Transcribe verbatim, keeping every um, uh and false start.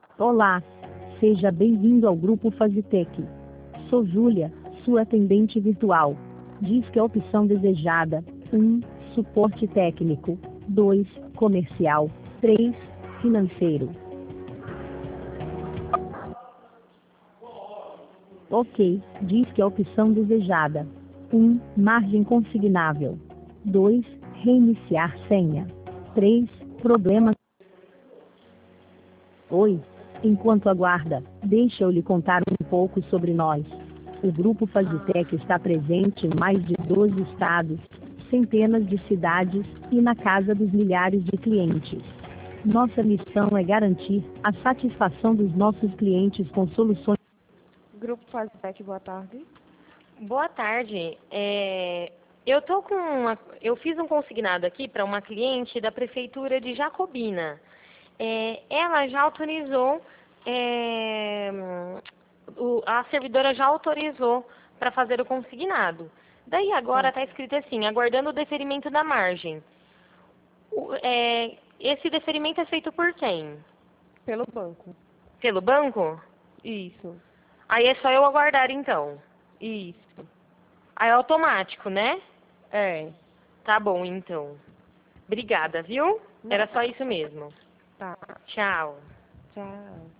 Olá, seja bem-vindo ao Grupo Fazitec. Sou Júlia, sua atendente virtual. Diz que a opção desejada: um. Suporte técnico. dois. Comercial. três. Financeiro. Ok, diz que a opção desejada: um. Margem consignável. dois. Reiniciar senha. três. Problema. Oi. Enquanto aguarda, deixa eu lhe contar um pouco sobre nós. O Grupo Fazitec está presente em mais de doze estados, centenas de cidades e na casa dos milhares de clientes. Nossa missão é garantir a satisfação dos nossos clientes com soluções. Grupo Fazitec, boa tarde. Boa tarde. É, eu tô com uma, eu fiz um consignado aqui para uma cliente da prefeitura de Jacobina. É, ela já autorizou, é, o, a servidora já autorizou para fazer o consignado. Daí agora está escrito assim, aguardando o deferimento da margem. O, é, esse deferimento é feito por quem? Pelo banco. Pelo banco? Isso. Aí é só eu aguardar então. Isso. Aí é automático, né? É. Tá bom, então. Obrigada, viu? Era só isso mesmo. Tá. Tchau. Tchau.